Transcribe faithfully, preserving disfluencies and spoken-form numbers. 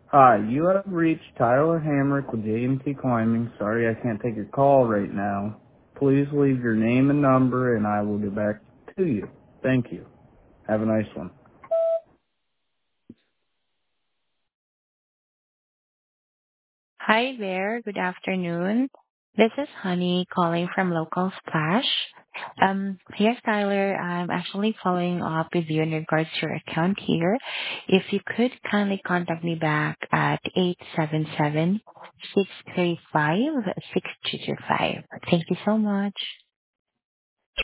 Hi, you have reached Tyler Hamrick with J M T Climbing. Sorry I can't take your call right now. Please leave your name and number and I will get back to you. Thank you. Have a nice one. Hi there. Good afternoon. This is Honey calling from Local Splash. Um, yes, Tyler, I'm actually following up with you in regards to your account here. If you could kindly contact me back at eight seven seven, six three five, six two two five. Thank you so much.